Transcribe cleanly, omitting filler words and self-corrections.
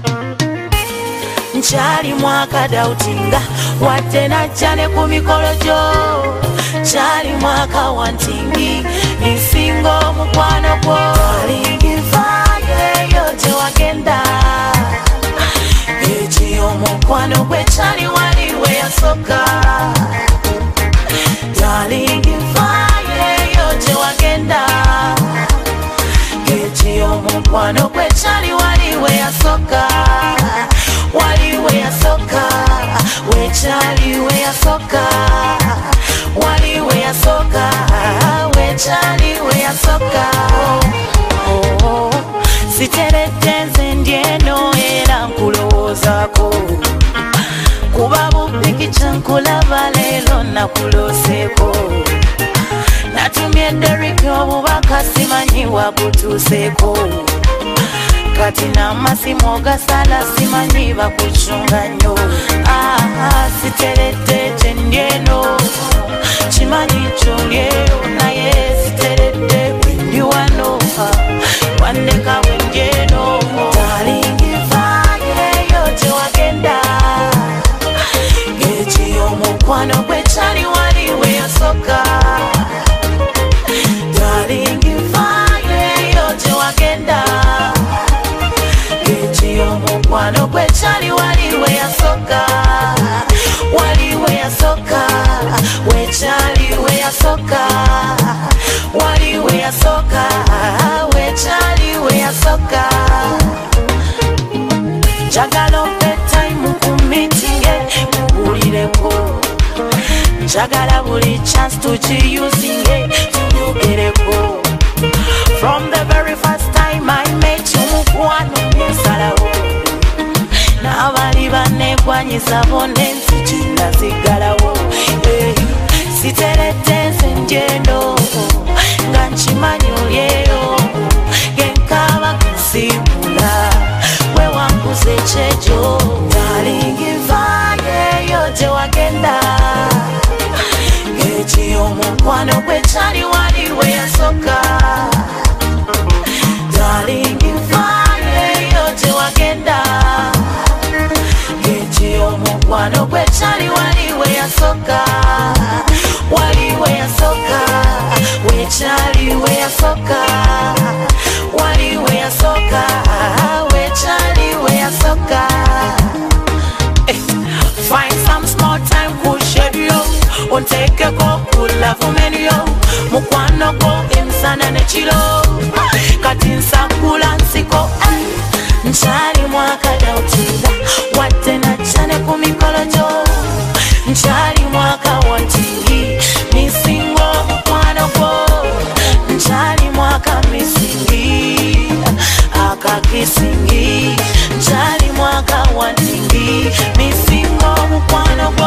Nchali mwaka dautinga watena chane kumikolo jo. Nchali mwaka wantingi nisingo mukwano po. Alingivaye yote wakenda echi omukwano kwe chali waliwe ya soka. Alingivaye yote wakenda echi omukwano kwe chali waliwe ya soka. Waliwe ya soka, we chali we ya soka. Waliwe ya soka, we chali we ya soka. Oh, siteretenze ndieno era nkulowozako. Kuba bupikicha nkulaba lelo nakuloseko. Natumye Derrick obubaka simanyi wabutuseko. Kati na masimu gasala simanyi bakuchunga nnyo. Siterete ndieno chimanyi kyolyeyo naye siterete ndi wano wandeka bwenjeno. Talingivaye yote wagenda echi omukwano gwe chali waliwe ya soka. Talingivaye yote wagenda omukwano kwe chali waliwe ya soka. Waliwe ya soka, we chali we ya soka. Waliwe ya soka, we chali we ya soka. Njagala ope time kumitinge muwulireko. Njagala buli chance tugiusinge tuyogereko. From the very first time I met you mukwano nesalawo. N'abali banegwanyiza bone nzijina zigalawo. Siteretenze njeno nga nkimanyi olyeyo. Genkaba kusimula we wanguze ekyejo. Talingivaye yote wagenda echi omukwano gwe chali waliwe ya soka. Talingivaye yote wagenda echi omukwano gwe chali waliwe ya soka. Waliwe ya soka, we chali we ya soka. Waliwe ya soka, we chali we ya soka. Find some small time kushebyo unteke ko kula fumenyo. Mukwano ko emsana nechilo kati nsakula nsiko. Nchali mwaka dautinga watena chane kumikolo jo. Nchali mwaka wantingi misingo mukwano ko. Nchali mwaka misingi akakisingi. Nchali mwaka wantingi misingo mukwano